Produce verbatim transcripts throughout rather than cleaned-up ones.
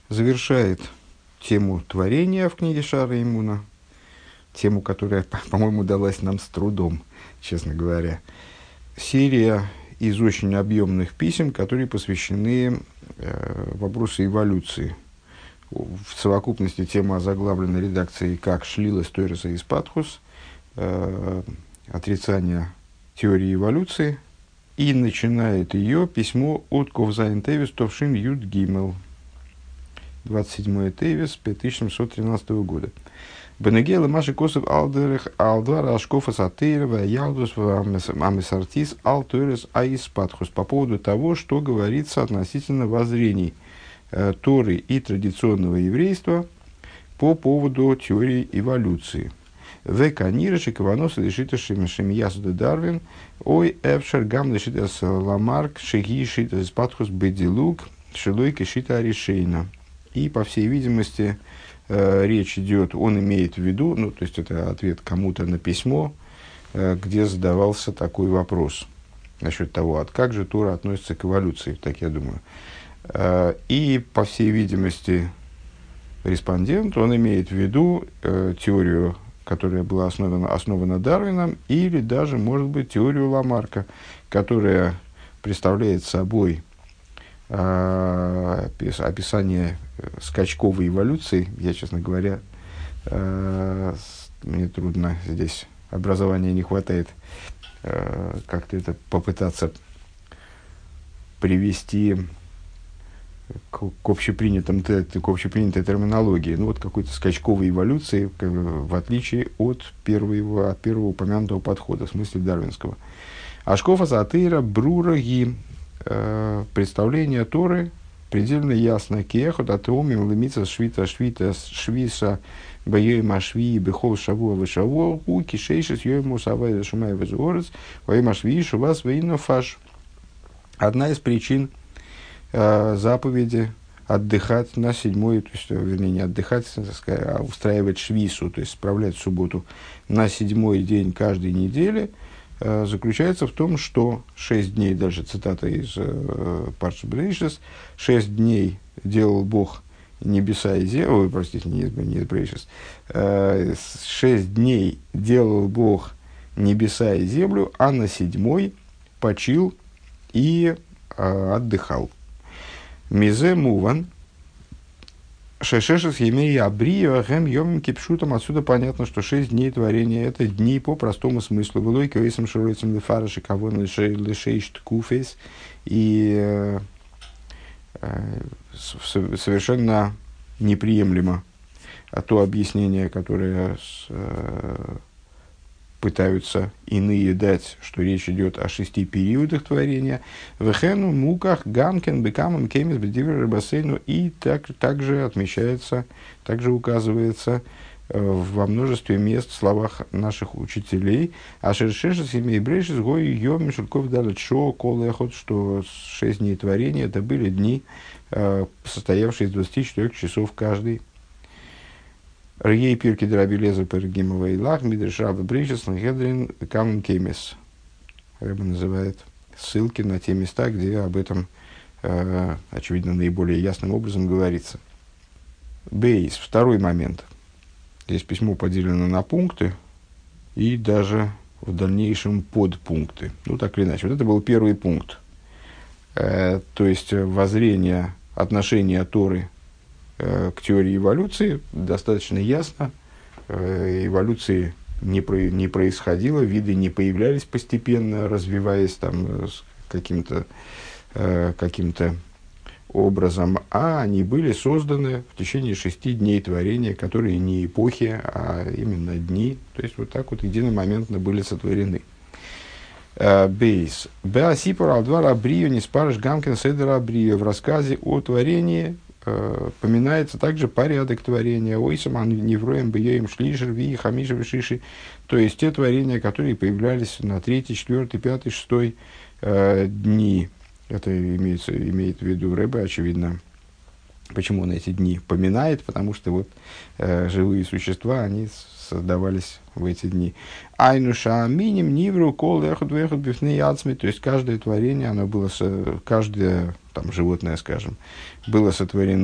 завершает тему творения в книге Шара Имуна, тему, которая, по-моему, далась нам с трудом, честно говоря. Серия из очень объемных писем, которые посвящены э, вопросу эволюции. В совокупности тема озаглавлена редакцией как «Шлилас Тойреса из Патхус», э, отрицание теории эволюции, и начинает ее письмо от Ковзайн Тевис Товшин Юд Гимел, двадцать седьмое Тевис тысяча семьсот тринадцатого года. Бенегела Маши Косов Алдерих Алдвара Ашкофа Сатырова Ялдус Амисартис Алтойрес Аис Патхус, по поводу того, что говорится относительно воззрений э, Торы и традиционного еврейства по поводу теории эволюции. В канираши каванос лишита шемиясуда Дарвин, ой эвшер гам лишита ламарк шеги шита спатхус бедилук шилой кишита решейна. И, по всей видимости, э, речь идет, он имеет в виду, ну, то есть это ответ кому-то на письмо, э, где задавался такой вопрос насчет того, от как же Тора относится к эволюции, так я думаю. Э, и, по всей видимости, респондент, он имеет в виду э, теорию, которая была основана, основана Дарвином, или даже, может быть, теорию Ламарка, которая представляет собой э, описание скачковой эволюции. Я, честно говоря, э, мне трудно здесь, образования не хватает, э, как-то это попытаться привести к, к, общепринятым, к общепринятой терминологии. Ну, вот какой-то скачковой эволюции, как, в отличие от первого, от первого упомянутого подхода, в смысле дарвинского. Ашкофа Сатыра Брураги, э, представление Торы предельно ясно. Киехот атеомим лимица швита швита швиса баёйма швии бехол шавуа вешавуа у кишейшис йойму савай шумай везуорец ваёйма швии шувас вейно фаш. Одна из причин э, заповеди отдыхать на седьмой, то есть, вернее, не отдыхать, а устраивать швису, то есть справлять субботу на седьмой день каждой недели, э, заключается в том, что шесть дней, дальше цитата из э, Парши Брейшис, шесть дней делал Бог небеса и землю, ой, простите, не из, не из Брейшис, э, шесть дней делал Бог небеса и землю, а на седьмой почил и э, отдыхал. Мизе муван шешешес емей абрия гэм йомим кипшутам. Отсюда понятно, что шесть дней творения — это дни по простому смыслу. Вылой кёйсам широицам лефараши кавон лишейшт куфейс. И э, э, совершенно неприемлемо а то объяснение, которое с, э, пытаются иные дать, что речь идет о шести периодах творения. Вехену, муках, гамкен, бекамам, кемис, бедивер, рыбасейну. И так, также отмечается, также указывается э, во множестве мест в словах наших учителей. А шершешес имей брейшес гой йом мишельков далит шо колехот, что шесть дней творения это были дни, э, состоявшие из двадцати четырёх часов каждый. Ргей пирки драби леза пергимова и лах, мидршаба брейшес, нагедрин, камен кемис. Рэба называет ссылки на те места, где об этом, э, очевидно, наиболее ясным образом говорится. Бейс. Второй момент. Здесь письмо поделено на пункты и даже в дальнейшем подпункты. Ну, так или иначе. Вот это был первый пункт. Э, то есть, воззрение, отношения Торы к теории эволюции достаточно ясно. Эволюции не, про, не происходило, виды не появлялись постепенно, развиваясь там с каким-то, каким-то образом, а они были созданы в течение шести дней творения, которые не эпохи, а именно дни. То есть вот так вот единомоментно были сотворены. Бейс. Беасипор алдвар абрию не спарыш гамкин седер абрию. В рассказе о творении поминается также порядок творения. Ойсаман невроем бьем шлишер ви хамишер шиши. То есть те творения, которые появлялись на третий, четвертый, пятый, шестой э, дни. Это имеется, имеет в виду Рэбе, очевидно. Почему он эти дни поминает? Потому что вот э, живые существа, они создавались в эти дни. Айнуша миним нивру кол эхот вехот бифней ацми. То есть каждое творение, оно было, каждое там, животное, скажем, было сотворено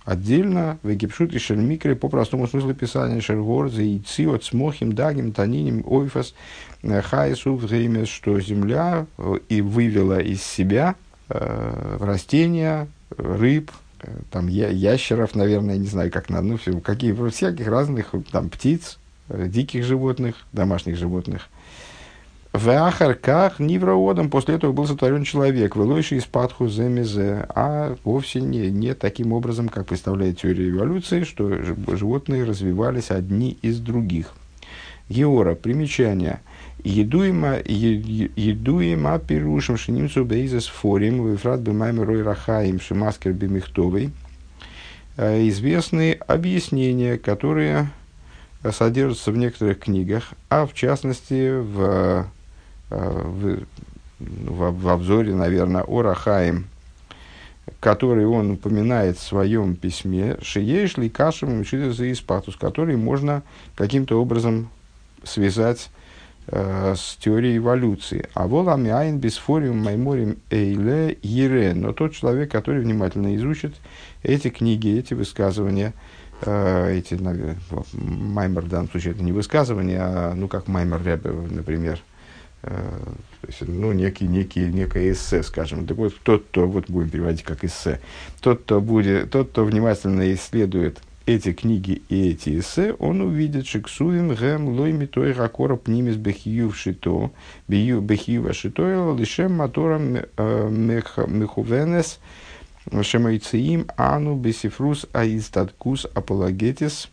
отдельно, вегипшут и шельмикре, по простому смыслу писания, шергорза и циот, смохим, дагим, таниним, ойфас, хайсу, время, что земля и вывела из себя э, растения, рыб, э, там, я, ящеров, наверное, не знаю, как надо, ну, все, какие, всяких разных, там, птиц, э, диких животных, домашних животных. В Ахарках Нивраодом после этого был сотворен человек, вылойший из Патху Земезе, а вовсе не, не таким образом, как представляет теория эволюции, что животные развивались одни из других. Геора, примечание. Едуема, едуема пирушим шинимцу бейзес форим, вифрат бимайм рой рахаим шимаскер бимихтовый. Известны объяснения, которые содержатся в некоторых книгах, а в частности в В, в, в обзоре, наверное, о Рахаим, который он упоминает в своем письме, «Шиеш ли кашем учителя из патус», который можно каким-то образом связать э, с теорией эволюции. А волами айн бисфориум майморим эйле ере. Но тот человек, который внимательно изучит эти книги, эти высказывания, э, эти, маймер в данном случае это не высказывания, а ну как маймер Ребе, например, то есть, ну, некий, некий, некое эссе, скажем. Так вот, тот, кто, вот будем переводить как эссе, тот, кто, будет, тот, кто внимательно исследует эти книги и эти эссе, он увидит, что ксуим гэм лой митой ракора пнимис бехиюв шито, бехиюва шито, лишем мотором мехувенес, шемайциим ану бесифрус аистаткус апологетис,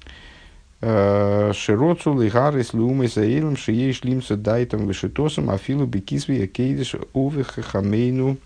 широцу лигарис лумой заилом шиеш лимса дайтом вышитосом афилу бекисви акейдиш увехахамейну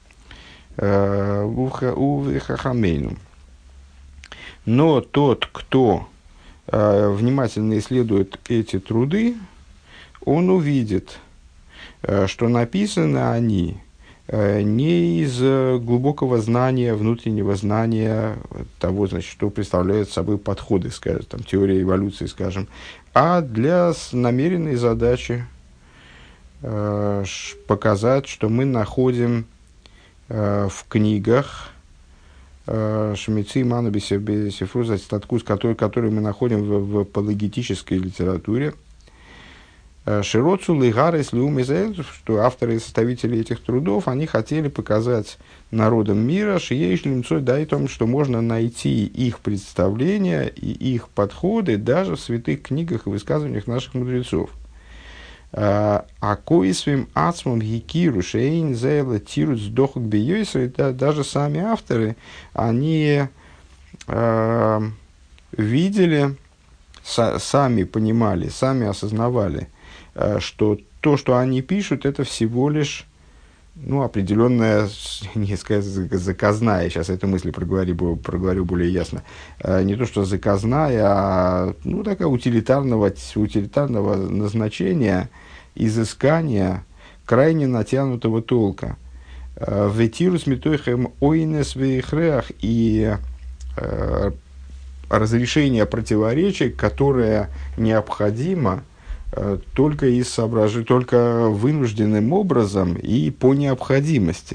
увехахамейну. Но тот, кто э, внимательно исследует эти труды, он увидит, э, что написаны они э, не из глубокого знания, внутреннего знания того, значит, что представляют собой подходы, скажем, там, теория эволюции, скажем, а для намеренной задачи э, показать, что мы находим э, в книгах Шмицы Ману Бесифруза статкус, который, который мы находим в, в апологетической литературе. Широцу Лигарес Лиумизель, что авторы и составители этих трудов, они хотели показать народам мира, шиеиш лимцой дайтом, что можно найти их представления и их подходы даже в святых книгах и высказываниях наших мудрецов. А коисвим ацмом гикиру шейн зейла тирут сдохок бейойса, даже сами авторы, они э, видели, са, сами понимали, сами осознавали, э, что то, что они пишут, это всего лишь ну, определенная, не сказать заказная, сейчас эту мысль проговорю, проговорю более ясно, э, не то что заказная, а ну, такая утилитарного, утилитарного назначения, изыскания крайне натянутого толка. Ветирус метойхем ойнес вейхреах, и э, разрешение противоречий, которое необходимо э, только из соображений, только вынужденным образом и по необходимости.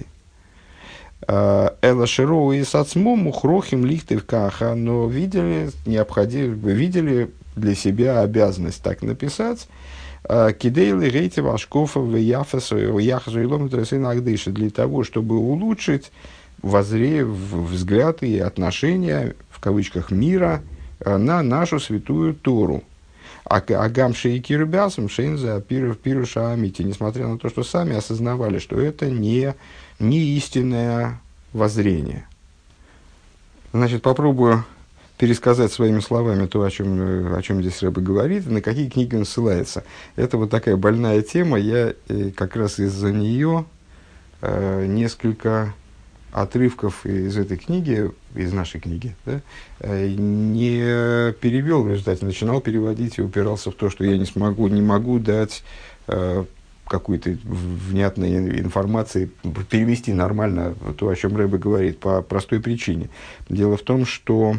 Эла широу и сацмому хрохим лихты в каха, но видели, необходимо, видели для себя обязанность так написать. Кидейлы рейте вашкофа в яфасу яхазу и ломитрасы нагдыши, для того, чтобы улучшить воззре, взгляд и отношения, в кавычках, мира на нашу святую Тору. А гамши и кирбясом шейнза пируша амити, несмотря на то, что сами осознавали, что это не, не истинное воззрение. Значит, попробую пересказать своими словами то, о чем, о чем здесь Рэбе говорит, и на какие книги он ссылается. Это вот такая больная тема. Я э, как раз из-за нее э, несколько отрывков из этой книги, из нашей книги, да, э, не перевел в результате. Начинал переводить и упирался в то, что я не смогу, не могу дать э, какой-то внятной информации, перевести нормально то, о чем Рэбе говорит, по простой причине. Дело в том, что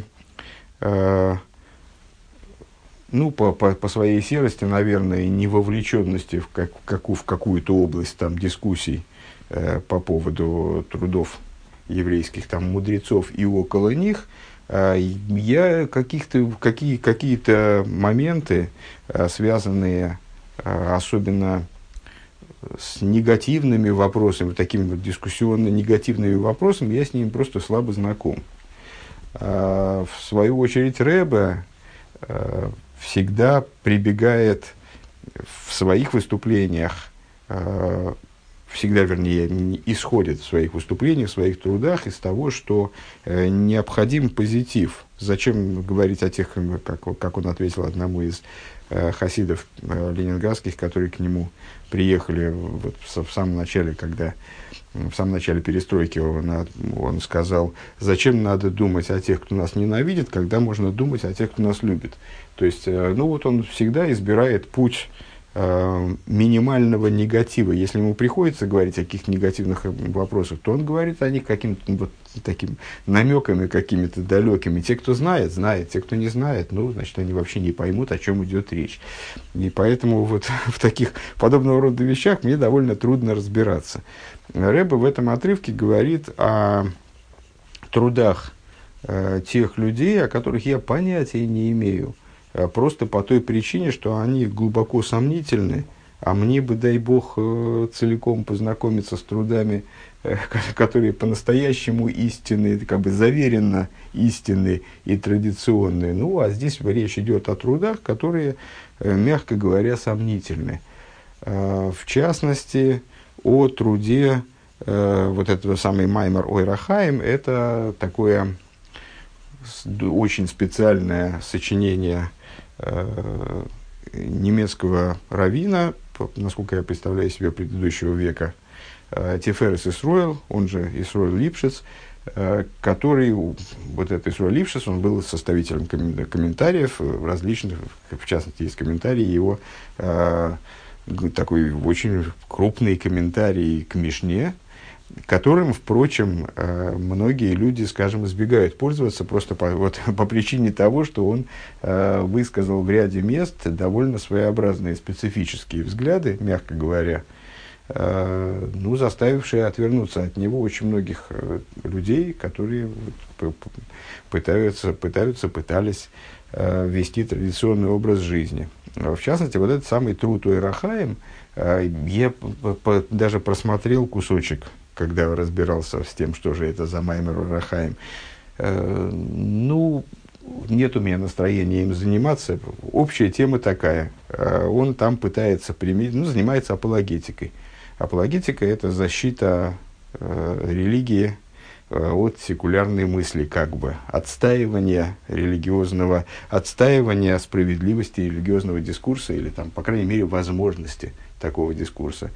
ну, по, по, по своей серости, наверное, и невовлеченности в, как, как, в какую-то область там, дискуссий э, по поводу трудов еврейских там, мудрецов и около них, А, я каких-то, какие, какие-то моменты, а, связанные а, особенно с негативными вопросами, такими вот дискуссионно-негативными вопросами, я с ними просто слабо знаком. А, в свою очередь, Ребе а, всегда прибегает в своих выступлениях, а, всегда, вернее, исходит в своих выступлениях, в своих трудах из того, что э, необходим позитив. Зачем говорить о тех, как, как он ответил одному из э, хасидов э, ленинградских, которые к нему приехали вот, в, в самом начале, когда в самом начале перестройки он, он сказал, зачем надо думать о тех, кто нас ненавидит, когда можно думать о тех, кто нас любит. То есть, э, ну вот он всегда избирает путь минимального негатива. Если ему приходится говорить о каких-то негативных вопросах, то он говорит о них каким-то вот таким намеками какими-то далекими. Те, кто знает, знает. Те, кто не знает, ну, значит, они вообще не поймут, о чем идет речь. И поэтому вот в таких подобного рода вещах мне довольно трудно разбираться. Ребе в этом отрывке говорит о трудах э, тех людей, о которых я понятия не имею. Просто по той причине, что они глубоко сомнительны, а мне бы, дай бог, целиком познакомиться с трудами, которые по-настоящему истинные, как бы заверенно истинные и традиционные. Ну, а здесь речь идет о трудах, которые, мягко говоря, сомнительны. В частности, о труде вот этого самого Маймер Ойра Хаим, это такое очень специальное сочинение немецкого раввина, насколько я представляю себе, предыдущего века, Тиферес Исроэл, он же Исроэл Липшиц, который, вот этот Исроэл Липшиц, он был составителем комментариев различных, в частности, есть комментарии его, такой очень крупный комментарий к Мишне, которым, впрочем, многие люди, скажем, избегают пользоваться просто по, вот, по причине того, что он э, высказал в ряде мест довольно своеобразные специфические взгляды, мягко говоря, э, ну, заставившие отвернуться от него очень многих э, людей, которые вот, пытаются, пытаются, пытались э, вести традиционный образ жизни. В частности, вот этот самый труд Ойра Хаим, э, я по, по, даже просмотрел кусочек, когда разбирался с тем, что же это за Маймер Ойра Хаим. Э, ну, нет у меня настроения им заниматься. Общая тема такая. Э, он там пытается применить, ну, занимается апологетикой. Апологетика – это защита э, религии э, от секулярной мысли, как бы. Отстаивание религиозного, отстаивание справедливости религиозного дискурса, или, там, по крайней мере, возможности такого дискурса.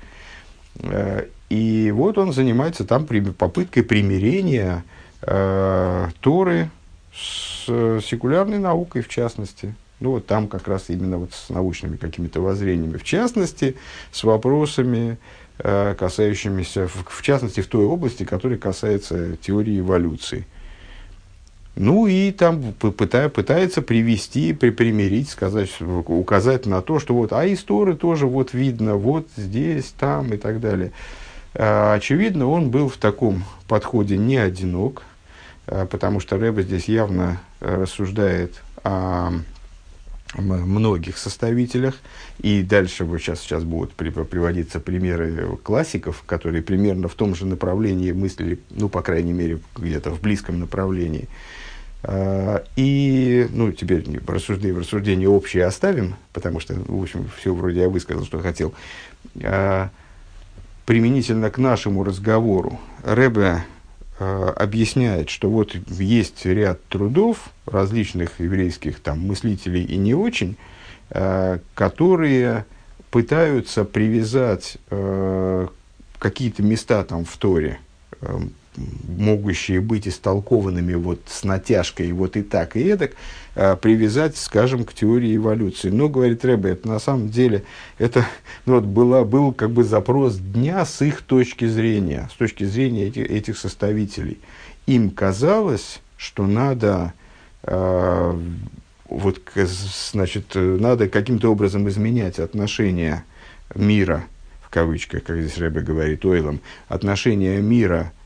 И вот он занимается там попыткой примирения э, Торы с секулярной наукой, в частности. Ну, вот там как раз именно вот с научными какими-то воззрениями. В частности, с вопросами, э, касающимися, в, в частности, в той области, которая касается теории эволюции. Ну, и там пыта, пытается привести, при, примирить, сказать, указать на то, что вот, а из Торы тоже вот видно, вот здесь, там и так далее. А, очевидно, он был в таком подходе не одинок, а, потому что Ребе здесь явно рассуждает о многих составителях, и дальше вот сейчас, сейчас будут при, приводиться примеры классиков, которые примерно в том же направлении мыслили, ну, по крайней мере, где-то в близком направлении. Uh, и, ну, теперь рассуждения, рассуждения общие оставим, потому что, в общем, все вроде я высказал, что хотел. Uh, применительно к нашему разговору Ребе uh, объясняет, что вот есть ряд трудов различных еврейских там, мыслителей и не очень, uh, которые пытаются привязать uh, какие-то места там в Торе, uh, могущие быть истолкованными вот с натяжкой вот и так, и эдак, а, привязать, скажем, к теории эволюции. Но, говорит Ребе, это на самом деле это, ну, вот была, был как бы запрос дня с их точки зрения, с точки зрения этих, этих составителей. Им казалось, что надо, а, вот, значит, надо каким-то образом изменять отношения мира, в кавычках, как здесь Ребе говорит, ойлом, отношения мира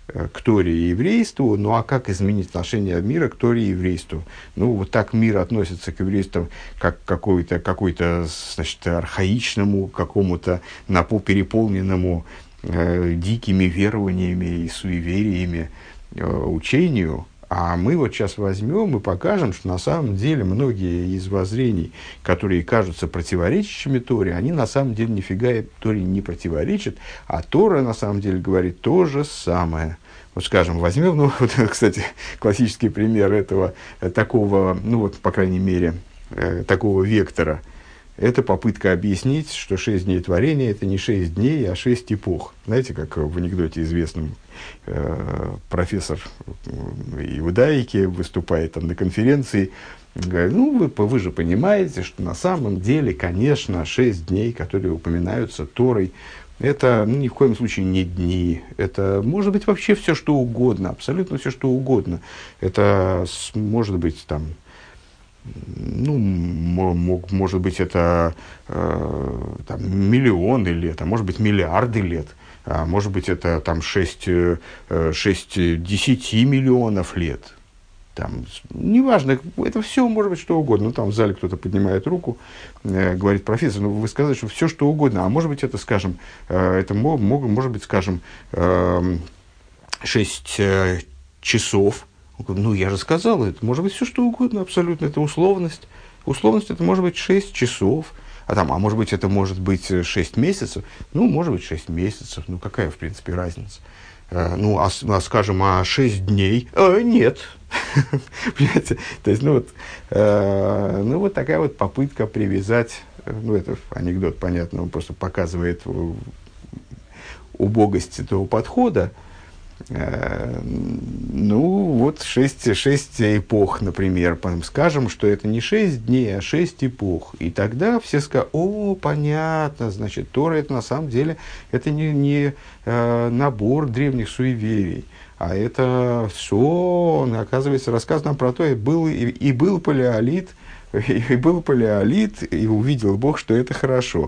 к Торе и еврейству. Ну а как изменить отношение мира к Торе и еврейству? Ну вот так мир относится к еврейству как к какой-то, какой-то, значит, архаичному, какому-то переполненному э, дикими верованиями и суевериями э, учению. А мы вот сейчас возьмем и покажем, что на самом деле многие из воззрений, которые кажутся противоречащими Торе, они на самом деле нифига Торе не противоречат, а Тора на самом деле говорит то же самое. Вот скажем, возьмем, ну вот, кстати, классический пример этого, такого, ну вот, по крайней мере, э, такого вектора. Это попытка объяснить, что шесть дней творения – это не шесть дней, а шесть эпох. Знаете, как в анекдоте известном э, профессор иудаики выступает там на конференции, говорит, ну, вы, вы же понимаете, что на самом деле, конечно, шесть дней, которые упоминаются Торой, это ну, ни в коем случае не дни. Это может быть вообще все, что угодно, абсолютно все, что угодно. Это может быть там, ну, мог, может быть, это э, там, миллионы лет, а может быть, миллиарды лет, а может быть, это там, шесть, шесть десяти миллионов лет. Там, неважно, это все может быть что угодно. Ну, там в зале кто-то поднимает руку, э, говорит, профессор, ну вы сказали, что все что угодно, а может быть, это, скажем, э, это мог, может быть, скажем, э, шесть э, часов. Ну, я же сказал, это может быть все что угодно, абсолютно, это условность. Условность это может быть шесть часов, а, там, а может быть это может быть шесть месяцев, ну, может быть шесть месяцев, ну, какая, в принципе, разница. Э, ну, а, а, скажем, а шесть дней? Э, нет. Понимаете? То есть, ну вот, э, ну, вот такая вот попытка привязать, ну, это анекдот, понятно, он просто показывает убогость этого подхода. Ну, вот шесть, шесть эпох, например, скажем, что это не шесть дней, а шесть эпох. И тогда все скажут, о, понятно, значит, Тора это на самом деле это не, не э, набор древних суеверий, а это все, оказывается, рассказ нам про то, и был, и, и был палеолит, и, и был палеолит, и увидел Бог, что это хорошо.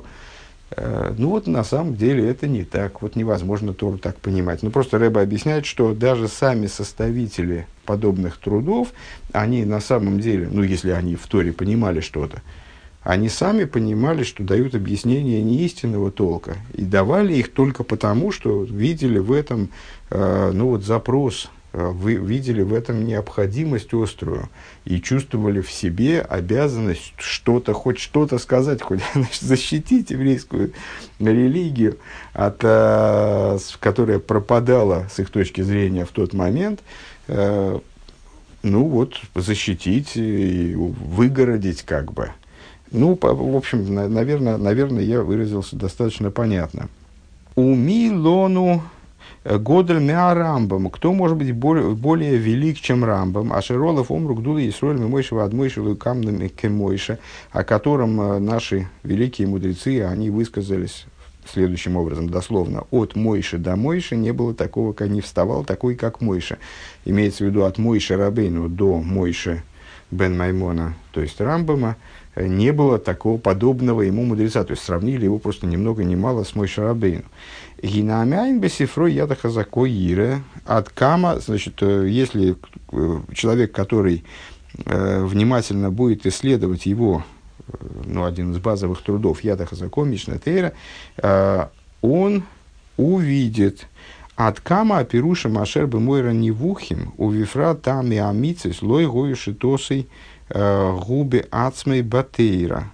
Ну вот на самом деле это не так, вот невозможно Тору так понимать. Ну просто Рэбе объясняет, что даже сами составители подобных трудов, они на самом деле, ну если они в Торе понимали что-то, они сами понимали, что дают объяснения не истинного толка, и давали их только потому, что видели в этом э, ну вот запрос, вы видели в этом необходимость острую и чувствовали в себе обязанность что-то, хоть что-то сказать, хоть значит, защитить еврейскую религию, от, а, которая пропадала с их точки зрения в тот момент, а, ну вот, защитить и выгородить как бы. Ну, по, в общем, на, наверное, наверное, я выразился достаточно понятно. Уми лону Годель мя Рамбам. Кто может быть более, более велик, чем Рамбам? А Широлов омрук дула Исроэль мимойшева адмойшева камным кемойше, о котором наши великие мудрецы, они высказались следующим образом, дословно. От Мойши до Мойши не было такого, как не вставал такой, как Мойша. Имеется в виду от Мойши Рабейну до Мойши бен Маймона, то есть Рамбама, не было такого подобного ему мудреца. То есть сравнили его просто ни много ни мало с Мойши Рабейну. Гинамяин бесифрой яда хазако ире от кама, значит, если человек, который э, внимательно будет исследовать его, э, ну, один из базовых трудов яда хазако Мишна Тейра, э, он увидит от кама апируша машер бемойра невухим у вифра там и амицис лой гою шитосой губе ацмей батейра.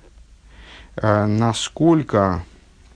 Насколько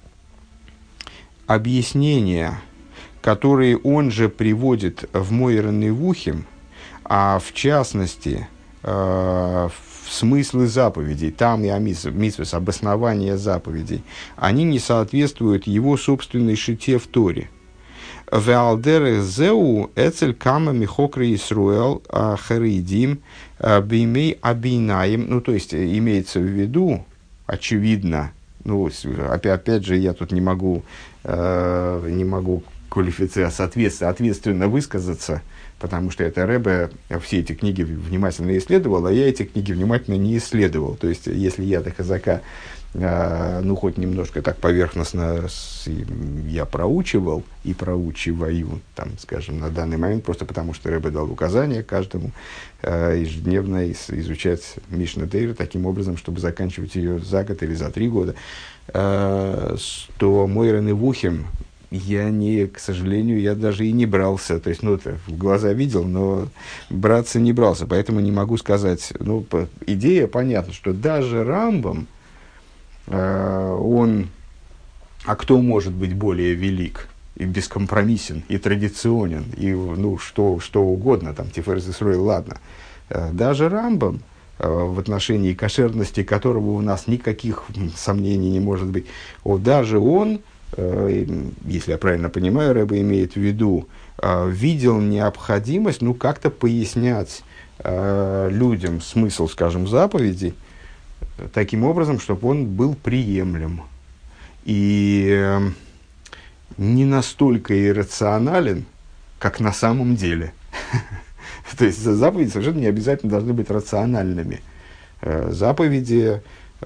объяснения, которые он же приводит в Мойра Невухим, а в частности э, в смыслы заповедей, там и амитсвос, обоснование заповедей, они не соответствуют его собственной шите в Торе. Веалдере зеу эцель кама михокри Исруэл харидим бимей абинаем. Ну, то есть, имеется в виду, очевидно, ну, опять, опять же, я тут не могу, э, не могу квалифицировать, соответственно, ответственно высказаться, потому что это Ребе все эти книги внимательно исследовал, а я эти книги внимательно не исследовал. То есть, если я до Хазака, э, ну, хоть немножко так поверхностно с, я проучивал и проучиваю, там, скажем, на данный момент, просто потому что Ребе дал указание каждому э, ежедневно из, изучать Мишна Тейра таким образом, чтобы заканчивать ее за год или за три года, э, то Мойра Невухим я не, к сожалению, я даже и не брался. То есть, ну, это в глаза видел, но браться не брался. Поэтому не могу сказать. Ну, по, идея понятна, что даже Рамбам, э, он, а кто может быть более велик и бескомпромиссен, и традиционен, и, ну, что, что угодно, там, Тиферес Исроэль, ладно. Э, даже Рамбам, э, в отношении кошерности которого у нас никаких сомнений не может быть, о, даже он, если я правильно понимаю, Ребе имеет в виду, видел необходимость, ну, как-то пояснять людям смысл, скажем, заповедей таким образом, чтобы он был приемлем и не настолько иррационален, как на самом деле. То есть заповеди совершенно не обязательно должны быть рациональными. Заповеди,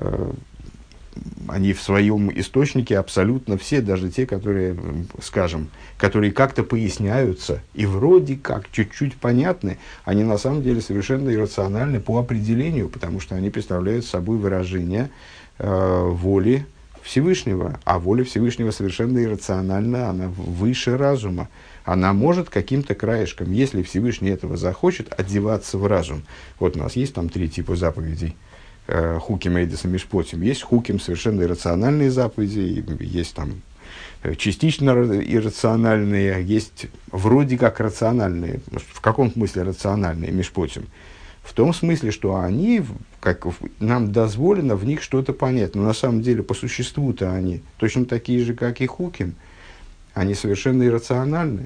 они в своем источнике абсолютно все, даже те, которые, скажем, которые как-то поясняются и вроде как чуть-чуть понятны, они на самом деле совершенно иррациональны по определению, потому что они представляют собой выражение э, воли Всевышнего. А воля Всевышнего совершенно иррациональна, она выше разума. Она может каким-то краешком, если Всевышний этого захочет, одеваться в разум. Вот у нас есть там три типа заповедей. Хуким, Эйдес и Мишпотим. Есть хуким, совершенно иррациональные заповеди, есть там частично иррациональные, есть вроде как рациональные. В каком смысле рациональные Мишпотим? В том смысле, что они, как нам дозволено в них что-то понять, но на самом деле по существу-то они точно такие же, как и хуким. Они совершенно иррациональны.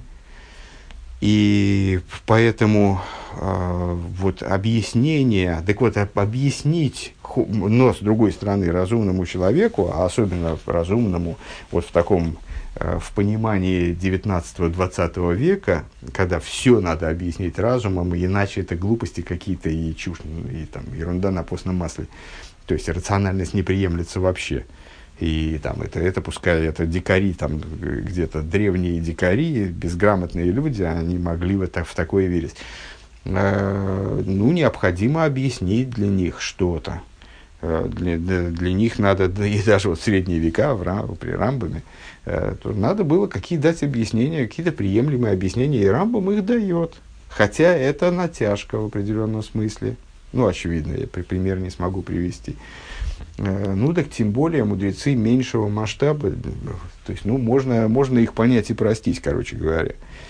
И поэтому э, вот объяснение, так вот, объяснить, но с другой стороны, разумному человеку, а особенно разумному вот в таком, э, в понимании девятнадцатого-двадцатого века, когда все надо объяснить разумом, иначе это глупости какие-то и чушь, и там, ерунда на постном масле. То есть рациональность не приемлется вообще. И там это, это пускай это дикари, там где-то древние дикари, безграмотные люди, они могли в, так, в такое верить. Э, ну, необходимо объяснить для них что-то. Э, для, для, для них надо, да, и даже вот в средние века, в Рам, при Рамбаме, э, то надо было какие дать объяснения, какие-то приемлемые объяснения, и Рамбам их дает. Хотя это натяжка в определенном смысле. Ну, очевидно, я пример не смогу привести. Ну, так тем более мудрецы меньшего масштаба, то есть, ну, можно, можно их понять и простить, короче говоря.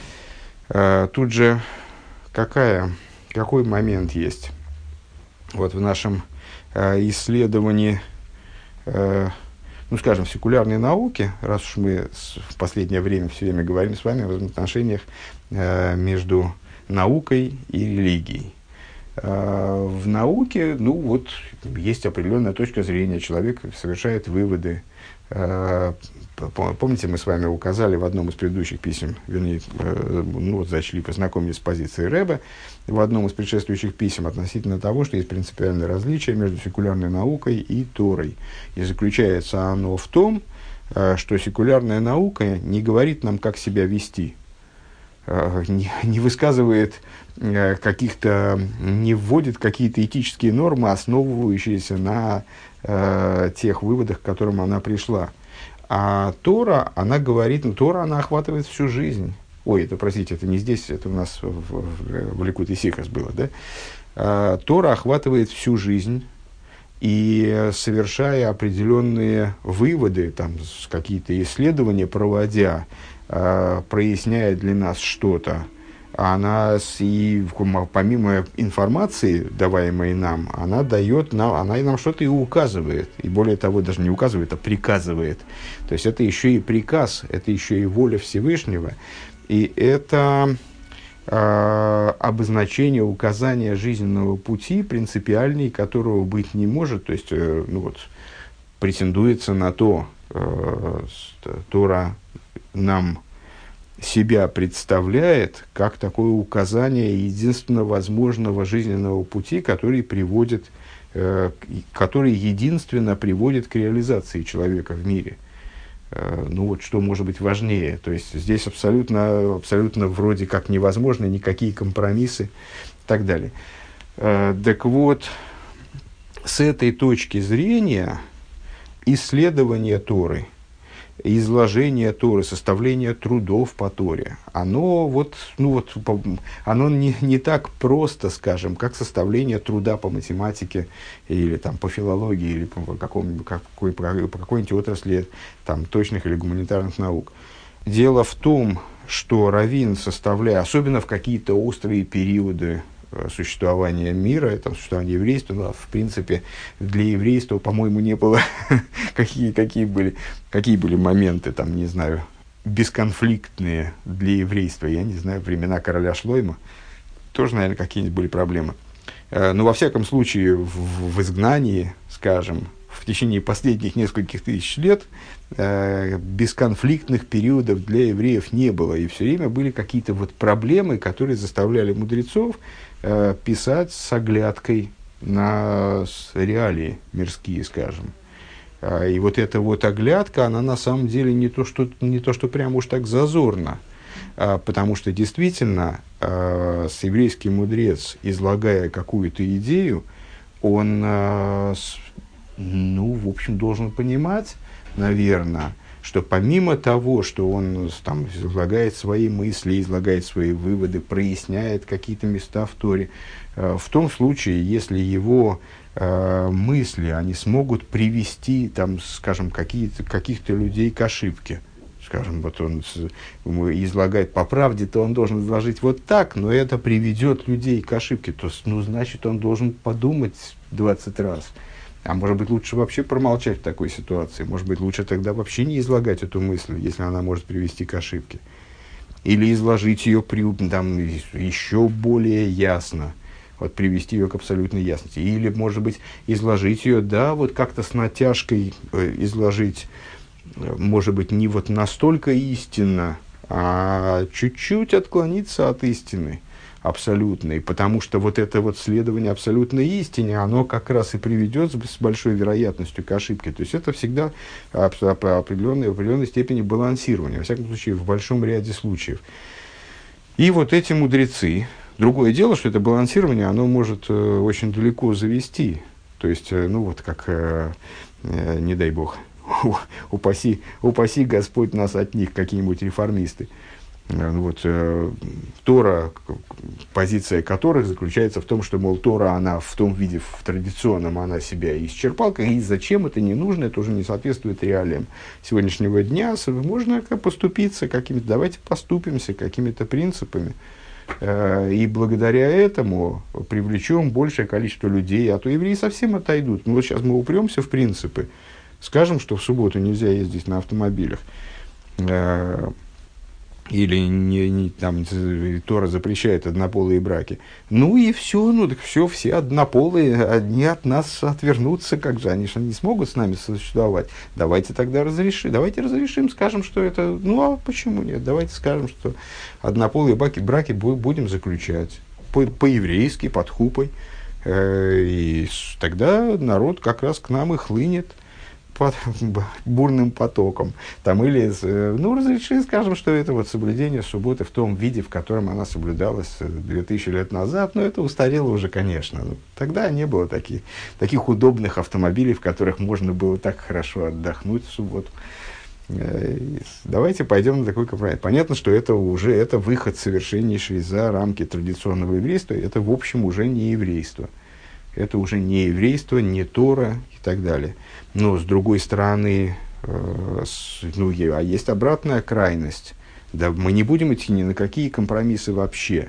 А, тут же какая, какой момент есть? Вот в нашем а, исследовании, а, ну, скажем, секулярной науки, раз уж мы с, в последнее время все время говорим с вами о взаимоотношениях а, между наукой и религией. В науке, ну вот, есть определенная точка зрения, человек совершает выводы. Помните, мы с вами указали в одном из предыдущих писем, вернее, ну вот зачли, познакомились с позицией Ребе, в одном из предшествующих писем относительно того, что есть принципиальное различие между секулярной наукой и Торой. И заключается оно в том, что секулярная наука не говорит нам, как себя вести, не, не высказывает каких-то, не вводит какие-то этические нормы, основывающиеся на э, тех выводах, к которым она пришла. А Тора, она говорит, ну, Тора, она охватывает всю жизнь. Ой, это, простите, это не здесь, это у нас в, в, в Ликут и Сихас было, да? А, Тора охватывает всю жизнь, и совершая определенные выводы, там, какие-то исследования проводя, э, проясняет для нас что-то, она и помимо информации, даваемой нам, она дает нам, она и нам что-то и указывает. И более того, даже не указывает, а приказывает. То есть это еще и приказ, это еще и воля Всевышнего. И это э, обозначение, указание жизненного пути принципиальный, которого быть не может. То есть, э, ну вот, претендуется на то, э, Тора нам себя представляет как такое указание единственного возможного жизненного пути, который приводит, э, который единственно приводит к реализации человека в мире. Э, ну вот что может быть важнее? То есть здесь абсолютно, абсолютно вроде как невозможно никакие компромиссы и так далее. Э, так вот, с этой точки зрения исследование Торы, изложение Торы, составление трудов по Торе, оно, вот, ну вот, оно не, не так просто, скажем, как составление труда по математике или там, по филологии или по, какому-нибудь, какой, по какой-нибудь отрасли там, точных или гуманитарных наук. Дело в том, что раввин, составляя, особенно в какие-то острые периоды существования мира, там, существования еврейства, ну, в принципе, для еврейства, по-моему, не было какие, какие, были, какие были моменты, там, не знаю, бесконфликтные для еврейства, я не знаю, времена короля Шлойма, тоже, наверное, какие-нибудь были проблемы. Но, во всяком случае, в, в изгнании, скажем, в течение последних нескольких тысяч лет э, бесконфликтных периодов для евреев не было. И все время были какие-то вот проблемы, которые заставляли мудрецов э, писать с оглядкой на реалии мирские, скажем. Э, и вот эта вот оглядка, она на самом деле не то, что, не то, что прям уж так зазорно. Э, потому что действительно э, с еврейский мудрец, излагая какую-то идею, он... Э, с, ну, в общем, должен понимать, наверное, что помимо того, что он там излагает свои мысли, излагает свои выводы, проясняет какие-то места в Торе, э, в том случае, если его э, мысли, они смогут привести, там, скажем, какие-то, каких-то людей к ошибке, скажем, вот он излагает по правде, то он должен изложить вот так, но это приведет людей к ошибке, то, ну, значит, он должен подумать двадцать раз. А может быть, лучше вообще промолчать в такой ситуации. Может быть, лучше тогда вообще не излагать эту мысль, если она может привести к ошибке. Или изложить ее при, там, еще более ясно. Вот, привести ее к абсолютной ясности. Или, может быть, изложить ее, да, вот как-то с натяжкой э, изложить, э, может быть, не вот настолько истинно, а чуть-чуть отклониться от истины абсолютной, потому что вот это вот следование абсолютной истине, оно как раз и приведет с большой вероятностью к ошибке. То есть это всегда определенной, в определенной степени балансирование, во всяком случае, в большом ряде случаев. И вот эти мудрецы, другое дело, что это балансирование, оно может э, очень далеко завести. То есть, э, ну вот как, э, э, не дай бог, упаси, упаси Господь нас от них, какие-нибудь реформисты. Вот, э, Тора, позиция которых заключается в том, что, мол, Тора, она в том виде, в традиционном, она себя исчерпала, и зачем это не нужно, это уже не соответствует реалиям сегодняшнего дня, можно поступиться какими-то, давайте поступимся какими-то принципами, э, и благодаря этому привлечем большее количество людей, а то евреи совсем отойдут. Ну вот сейчас мы упремся в принципы, скажем, что в субботу нельзя ездить на автомобилях, э, или не, не, там, Тора запрещает однополые браки. Ну и все, ну так все, все однополые, одни от нас отвернутся, как же, они же не смогут с нами существовать. Давайте тогда разрешим, давайте разрешим, скажем, что это, ну а почему нет, давайте скажем, что однополые браки, браки будем заключать по, по-еврейски, под хупой, э, и тогда народ как раз к нам и хлынет под бурным потоком. Там, или, ну, разреши, скажем, что это вот соблюдение субботы в том виде, в котором она соблюдалась две тысячи лет назад, но это устарело уже, конечно. Ну, тогда не было таких, таких удобных автомобилей, в которых можно было так хорошо отдохнуть в субботу. Давайте пойдем на такой компромисс. Понятно, что это уже это выход совершеннейший за рамки традиционного еврейства, это, в общем, уже не еврейство. Это уже не еврейство, не Тора и так далее. Но, с другой стороны, э, с, ну, а есть обратная крайность. Да, мы не будем идти ни на какие компромиссы вообще.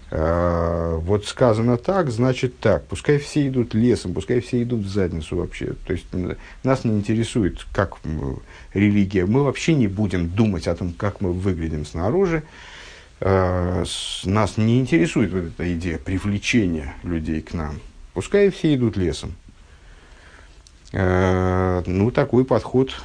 Э, вот сказано так, значит так. Пускай все идут лесом, пускай все идут в задницу вообще. То есть, нас не интересует, как религия. Мы вообще не будем думать о том, как мы выглядим снаружи. Э, с, нас не интересует вот эта идея привлечения людей к нам. Пускай все идут лесом. Э, ну, такой подход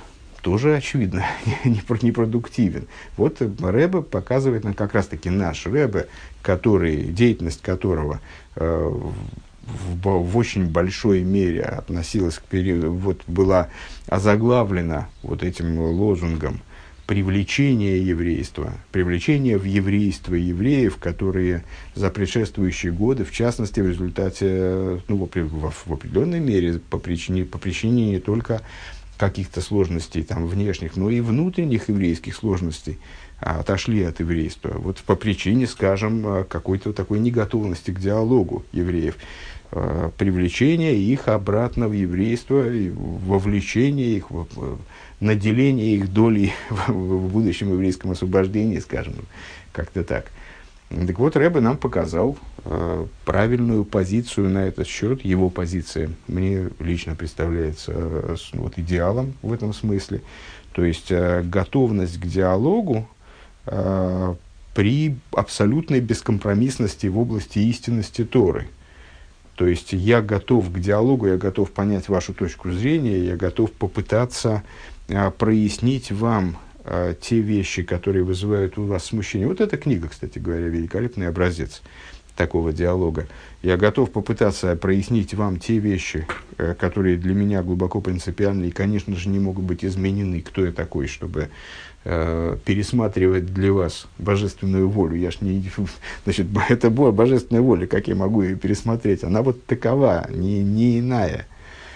тоже, очевидно, непродуктивен. Вот Ребе показывает нам как раз-таки наш Ребе, который, деятельность которого э, в, в очень большой мере относилась к периоду, вот была озаглавлена вот этим лозунгом привлечение еврейства, привлечение в еврейство евреев, которые за предшествующие годы, в частности, в результате, ну, в, в, в определенной мере, по причине, по причине не только каких-то сложностей там, внешних, но и внутренних еврейских сложностей, а, отошли от еврейства. Вот по причине, скажем, какой-то такой неготовности к диалогу евреев, а, привлечения их обратно в еврейство, вовлечение их, наделение их долей в, в будущем еврейском освобождении, скажем, как-то так. Так вот, Ребе нам показал э, правильную позицию на этот счет. Его позиция мне лично представляется э, с, вот, идеалом в этом смысле. То есть, э, готовность к диалогу э, при абсолютной бескомпромиссности в области истинности Торы. То есть, я готов к диалогу, я готов понять вашу точку зрения, я готов попытаться э, прояснить вам те вещи, которые вызывают у вас смущение. Вот эта книга, кстати говоря, великолепный образец такого диалога. Я готов попытаться прояснить вам те вещи, которые для меня глубоко принципиальны и, конечно же, не могут быть изменены. Кто я такой, чтобы э, пересматривать для вас божественную волю? Я ж не... Значит, это божественная воля, как я могу ее пересмотреть? Она вот такова, не, не иная.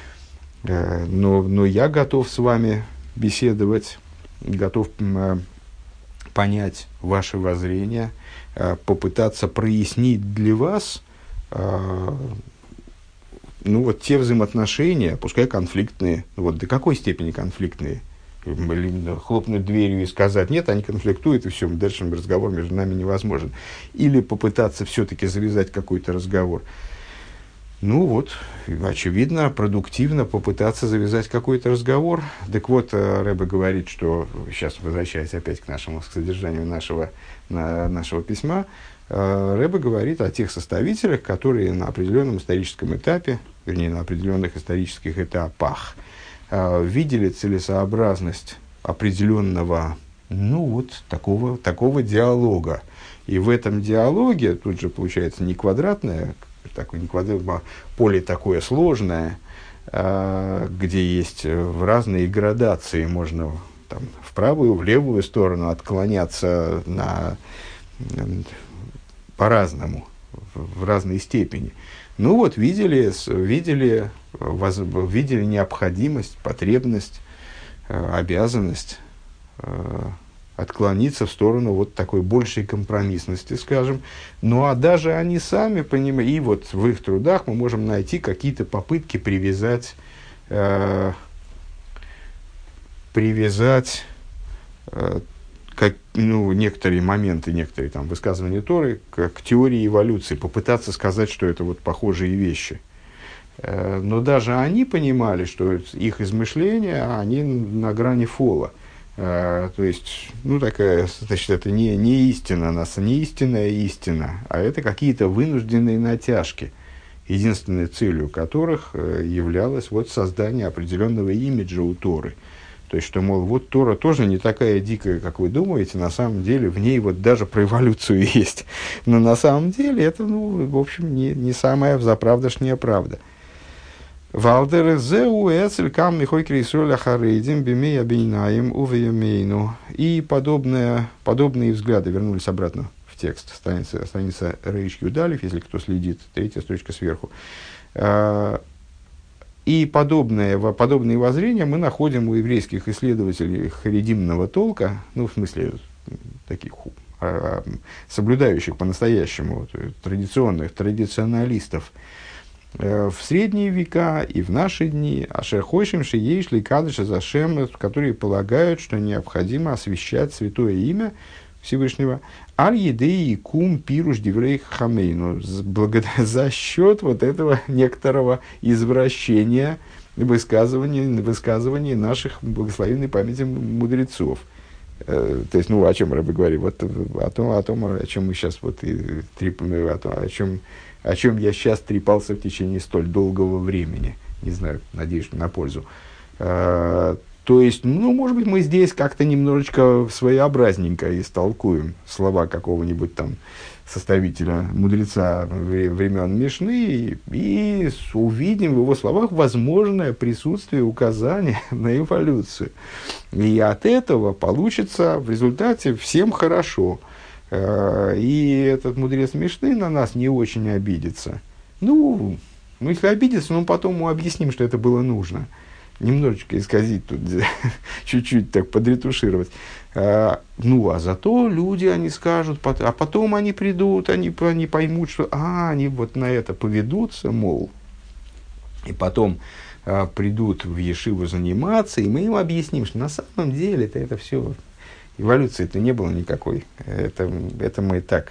Э, но, но я готов с вами беседовать, готов э, понять ваше воззрение, э, попытаться прояснить для вас э, ну, вот те взаимоотношения, пускай конфликтные, вот до какой степени конфликтные, хлопнуть дверью и сказать, нет, они конфликтуют, и все, дальше разговор между нами невозможен. Или попытаться все-таки завязать какой-то разговор. Ну вот, очевидно, продуктивно попытаться завязать какой-то разговор. Так вот, Ребе говорит, что, сейчас возвращаясь опять к нашему, к содержанию нашего, на, нашего письма, Ребе говорит о тех составителях, которые на определенном историческом этапе, вернее, на определенных исторических этапах, видели целесообразность определенного, ну вот, такого, такого диалога. И в этом диалоге, тут же получается не квадратное, такое, не квадратное, поле такое сложное, где есть в разные градации, можно там, в правую, в левую сторону отклоняться на, по-разному, в разной степени. Ну вот, видели, видели, воз, видели необходимость, потребность, обязанность отклониться в сторону вот такой большей компромиссности, скажем. Ну, а даже они сами понимают, и вот в их трудах мы можем найти какие-то попытки привязать, э, привязать э, как, ну, некоторые моменты, некоторые там высказывания Торы к, к теории эволюции, попытаться сказать, что это вот похожие вещи. Э, но даже они понимали, что их измышления, они на грани фола. Uh, то есть, ну, такая, значит, это не, не истина, нас не истинная истина, а это какие-то вынужденные натяжки, единственной целью которых uh, являлось вот создание определенного имиджа у Торы. То есть, что, мол, вот Тора тоже не такая дикая, как вы думаете, на самом деле в ней вот даже про эволюцию есть. Но на самом деле это, ну, в общем, не, не самая взаправдошняя правда. Валдер зеу эцель кам михой крейсоля харейдим бимея бейнаем увеемейну. И подобные, подобные взгляды вернулись обратно в текст. Страница, страница Рейш Юдалев, если кто следит, третья строчка сверху. И подобные, подобные воззрения мы находим у еврейских исследователей харидимного толка, ну, в смысле, таких соблюдающих по-настоящему, традиционных, традиционалистов, в средние века и в наши дни, ашер хойшим шиеш ли кадыша зашем, которые полагают, что необходимо освящать святое имя Всевышнего, аль едеи кум пируш диврей хамейну, за счет вот этого некоторого извращения высказываний, высказываний наших благословенной памяти мудрецов. То есть, ну, о чем Ребе говорит? Вот о том, о том, о чем мы сейчас вот и трепаем, о том, о чем, о чем я сейчас трепался в течение столь долгого времени. Не знаю, надеюсь, что на пользу. То То есть, ну, может быть, мы здесь как-то немножечко своеобразненько истолкуем слова какого-нибудь там составителя, мудреца времен Мишны, и увидим в его словах возможное присутствие указания на эволюцию. И от этого получится в результате всем хорошо. И этот мудрец Мишны на нас не очень обидится. Ну, ну если обидится, ну потом мы объясним, что это было нужно. Немножечко исказить тут, чуть-чуть так подретушировать. А, ну, а зато люди, они скажут, а потом они придут, они, они поймут, что а, они вот на это поведутся, мол, и потом а, придут в ешиву заниматься, и мы им объясним, что на самом деле это, это все, эволюции-то не было никакой. Это, это мы так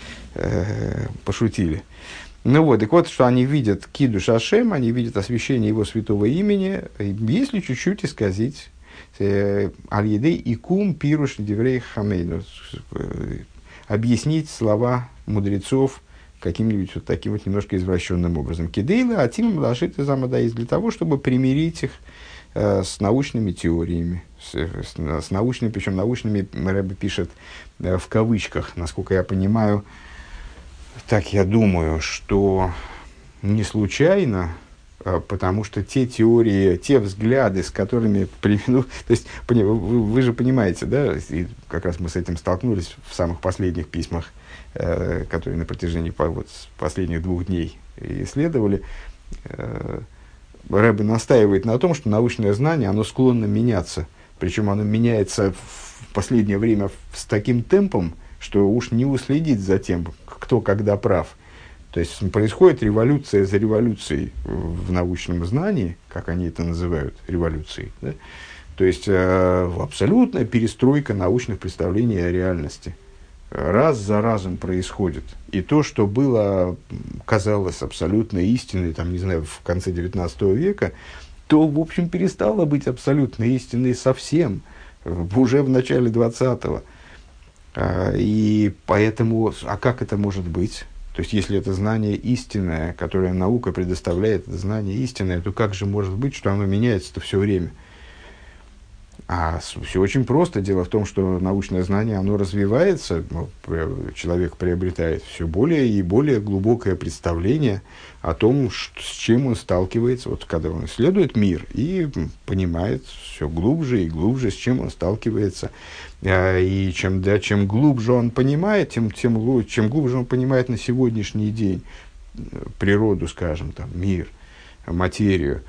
э, пошутили. Ну вот, так вот, что они видят кидуш Ашем, они видят освящение его святого имени, если чуть-чуть исказить аль-едей икум пируш диврей хамейну, объяснить слова мудрецов каким-нибудь вот таким вот немножко извращенным образом. Кидейла, а тим ложит из амадаиз для того, чтобы примирить их э, с научными теориями, с, с, с научными, причем научными, Рэбе пишет э, в кавычках, насколько я понимаю. Так я думаю, что не случайно, потому что те теории, те взгляды, с которыми примену, то есть вы, вы же понимаете, да, и как раз мы с этим столкнулись в самых последних письмах, э, которые на протяжении вот, последних двух дней исследовали. Э, Рэбе настаивает на том, что научное знание, оно склонно меняться, причем оно меняется в последнее время с таким темпом, что уж не уследить за тем, кто когда прав. То есть происходит революция за революцией в научном знании, как они это называют, революцией. Да? То есть э, абсолютная перестройка научных представлений о реальности. Раз за разом происходит. И то, что было, казалось абсолютно истиной, там, не знаю, в конце девятнадцатого века, то, в общем, перестало быть абсолютно истиной совсем уже в начале двадцатого. И поэтому, а как это может быть? То есть, если это знание истинное, которое наука предоставляет, это знание истинное, то как же может быть, что оно меняется-то все время? А все очень просто. Дело в том, что научное знание, оно развивается, человек приобретает все более и более глубокое представление о том, с чем он сталкивается, вот когда он исследует мир и понимает все глубже и глубже, с чем он сталкивается. И чем, да, чем глубже он понимает, тем, тем, чем глубже он понимает на сегодняшний день природу, скажем, там, мир, материю,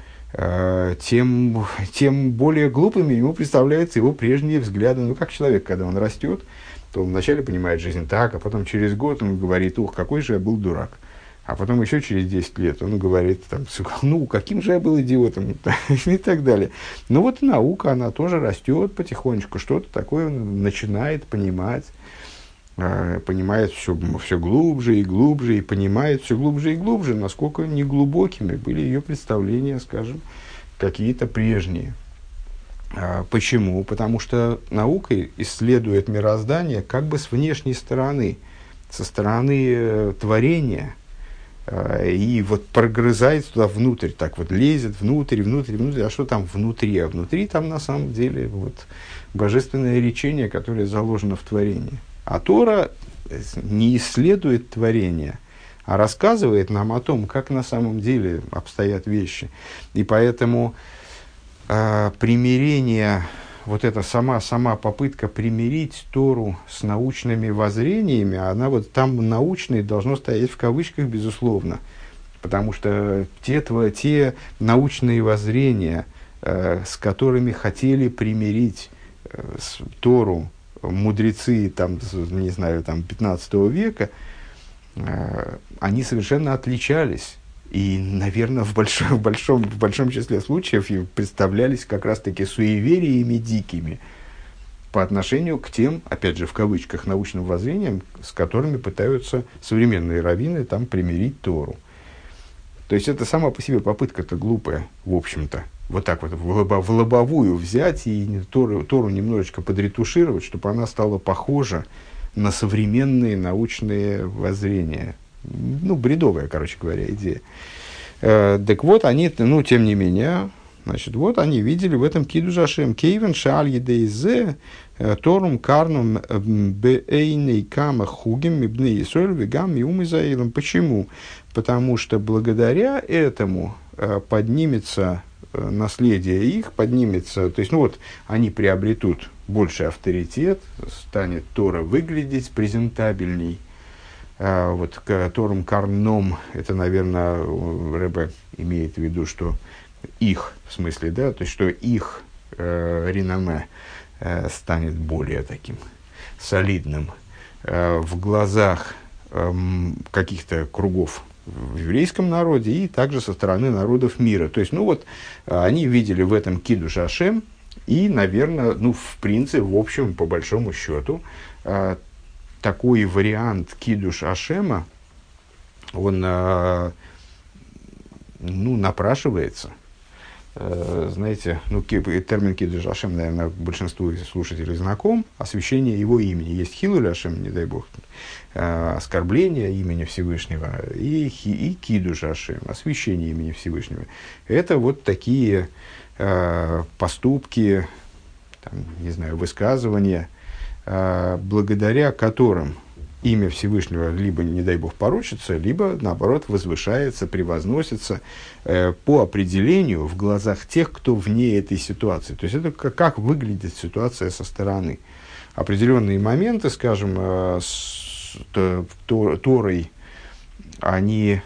Тем, тем более глупыми ему представляются его прежние взгляды. Ну, как человек, когда он растет, то он вначале понимает жизнь так, а потом через год он говорит, ух, какой же я был дурак. А потом еще через десять лет он говорит, там, ну, каким же я был идиотом, и так далее. Ну, вот наука, она тоже растет потихонечку, что-то такое начинает понимать, понимает все, все глубже и глубже, и понимает все глубже и глубже, насколько неглубокими были ее представления, скажем, какие-то прежние. Почему? Потому что наука исследует мироздание как бы с внешней стороны, со стороны творения, и вот прогрызается туда внутрь, так вот лезет внутрь, внутрь, внутрь. А что там внутри? А внутри там на самом деле вот божественное речение, которое заложено в творении. А Тора не исследует творение, а рассказывает нам о том, как на самом деле обстоят вещи. И поэтому э, примирение, вот эта сама, сама попытка примирить Тору с научными воззрениями, она вот там научные должно стоять в кавычках, безусловно. Потому что те, те научные воззрения, э, с которыми хотели примирить э, с Тору, мудрецы, там, не знаю, там, пятнадцатого века, э, они совершенно отличались. И, наверное, в большом, в, большом, в большом числе случаев представлялись как раз-таки суевериями дикими по отношению к тем, опять же, в кавычках, научным воззрениям, с которыми пытаются современные раввины там примирить Тору. То есть, это сама по себе попытка-то глупая, в общем-то. Вот так вот в, лобо, в лобовую взять и Тору, Тору немножечко подретушировать, чтобы она стала похожа на современные научные воззрения. Ну, бредовая, короче говоря, идея. Э, так вот, они, ну, тем не менее, Значит, вот они видели в этом кидуш Ашем. Кейвен шаль едейзе торум карнум бейней кама хугим мибней исоль вегам миум изаилом. Почему? Потому что благодаря этому поднимется наследие их, поднимется, то есть, ну вот, они приобретут больший авторитет, станет Тора выглядеть презентабельней. Вот торум карном, это, наверное, Ребе имеет в виду, что их, в смысле, да, то есть, что их э, реноме э, станет более таким солидным э, в глазах э, каких-то кругов в еврейском народе и также со стороны народов мира. То есть, ну вот, они видели в этом кидуш Ашем и, наверное, ну, в принципе, в общем, по большому счету, э, такой вариант кидуш Ашема, он, э, ну, напрашивается. Знаете, ну, термин кидуш Ашем, наверное, большинству слушателей знаком. Освящение его имени. Есть хилуль Ашем, не дай бог, оскорбление имени Всевышнего, и, и кидуш Ашем, освящение имени Всевышнего. Это вот такие э, поступки, там, не знаю, высказывания, э, благодаря которым имя Всевышнего либо, не дай бог, порочится, либо, наоборот, возвышается, превозносится э, по определению в глазах тех, кто вне этой ситуации. То есть, это как, как выглядит ситуация со стороны. Определенные моменты, скажем, э, с то, то, Торой, они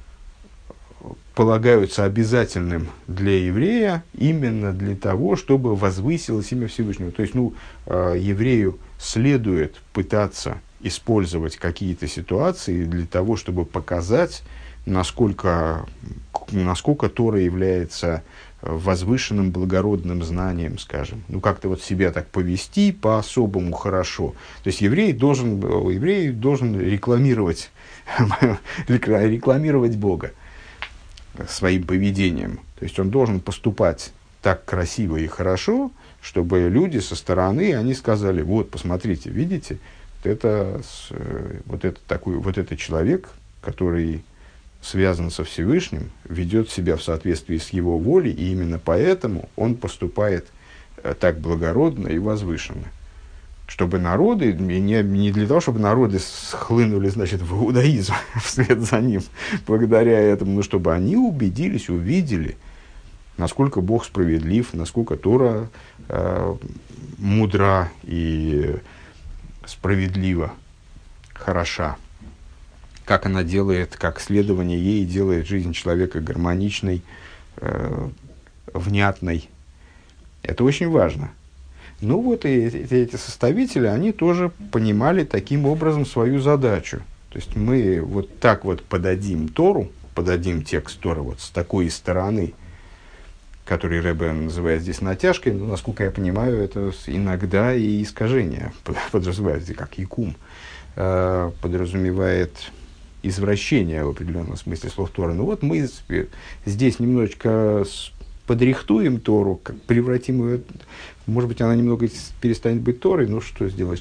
полагаются обязательным для еврея именно для того, чтобы возвысилось имя Всевышнего. То есть, ну, э, еврею следует пытаться использовать какие-то ситуации для того, чтобы показать, насколько, насколько Тора является возвышенным, благородным знанием, скажем. Ну, как-то вот себя так повести по-особому хорошо. То есть, еврей должен, еврей должен рекламировать, рекламировать Бога своим поведением. То есть, он должен поступать так красиво и хорошо, чтобы люди со стороны, они сказали, вот, посмотрите, видите, это, вот, это такой, вот этот человек, который связан со Всевышним, ведет себя в соответствии с его волей, и именно поэтому он поступает так благородно и возвышенно. Чтобы народы, не, не для того, чтобы народы схлынули, значит, в иудаизм вслед за ним, благодаря этому, но чтобы они убедились, увидели, насколько Бог справедлив, насколько Тора э, мудра и справедлива, хороша, как она делает, как следование ей делает жизнь человека гармоничной, э, внятной. Это очень важно. Ну вот и эти, эти составители, они тоже понимали таким образом свою задачу. То есть мы вот так вот подадим Тору, подадим текст Торы вот с такой стороны, который Ребе называет здесь натяжкой, но, насколько я понимаю, это иногда и искажение подразумевает, как якум, подразумевает извращение в определенном смысле слов Торы. Ну вот мы здесь немножечко подрихтуем Тору, как превратим ее, может быть, она немного перестанет быть Торой, ну что сделаешь?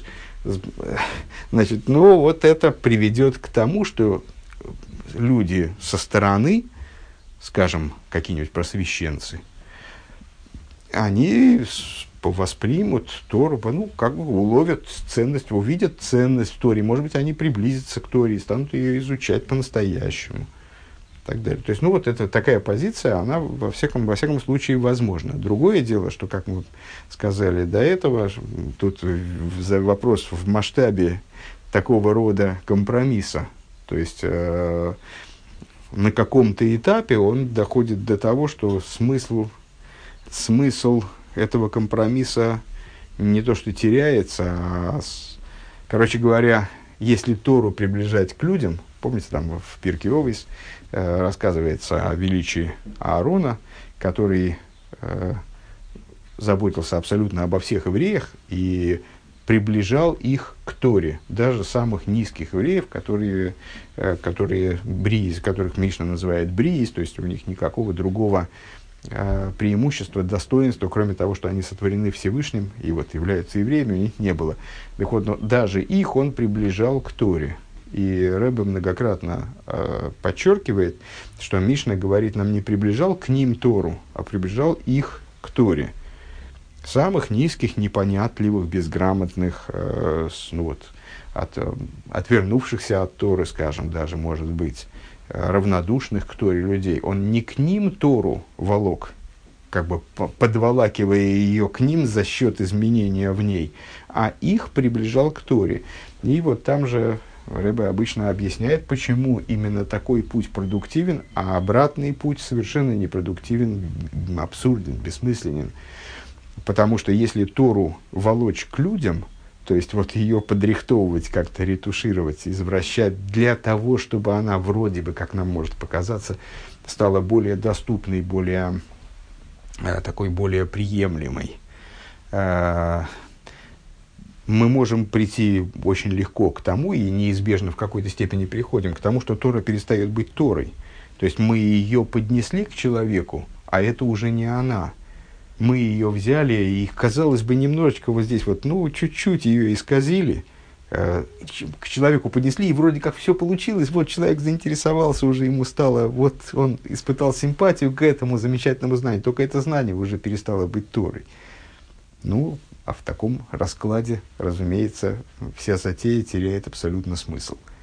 Значит, ну вот это приведет к тому, что люди со стороны, скажем, какие-нибудь просвещенцы, они воспримут Тору, ну, как бы уловят ценность, увидят ценность в Торе. Может быть, они приблизятся к Торе и станут ее изучать по-настоящему. И так далее. То есть, ну, вот эта такая позиция, она во всяком, во всяком случае возможна. Другое дело, что, как мы сказали до этого, тут вопрос в масштабе такого рода компромисса. То есть, э, на каком-то этапе он доходит до того, что смысл, смысл этого компромисса не то что теряется, а, короче говоря, если Тору приближать к людям, помните, там в Пиркей Овес э, рассказывается о величии Аарона, который э, заботился абсолютно обо всех евреях и приближал их к Торе, даже самых низких евреев, которые, э, которые бриис, которых Мишна называет бриис, то есть у них никакого другого э, преимущества, достоинства, кроме того, что они сотворены Всевышним и вот являются евреями, у них не было. Так вот, но даже их он приближал к Торе. И Рэбе многократно э, подчеркивает, что Мишна говорит нам не приближал к ним Тору, а приближал их к Торе. Самых низких, непонятливых, безграмотных, э, с, ну вот, от, э, отвернувшихся от Торы, скажем, даже, может быть, э, равнодушных к Торе людей. Он не к ним Тору волок, как бы подволакивая ее к ним за счет изменения в ней, а их приближал к Торе. И вот там же Рэбе обычно объясняет, почему именно такой путь продуктивен, а обратный путь совершенно непродуктивен, абсурден, бессмысленен. Потому что если Тору волочь к людям, то есть вот ее подрихтовывать, как-то ретушировать, извращать для того, чтобы она вроде бы, как нам может показаться, стала более доступной, более, э, такой более приемлемой, э, мы можем прийти очень легко к тому, и неизбежно в какой-то степени приходим к тому, что Тора перестает быть Торой. То есть мы ее поднесли к человеку, а это уже не она. Мы ее взяли и, казалось бы, немножечко вот здесь вот, ну, чуть-чуть ее исказили, э, к человеку поднесли, и вроде как все получилось, вот человек заинтересовался, уже ему стало, вот он испытал симпатию к этому замечательному знанию, только это знание уже перестало быть Торой. Ну, а в таком раскладе, разумеется, вся затея теряет абсолютно смысл.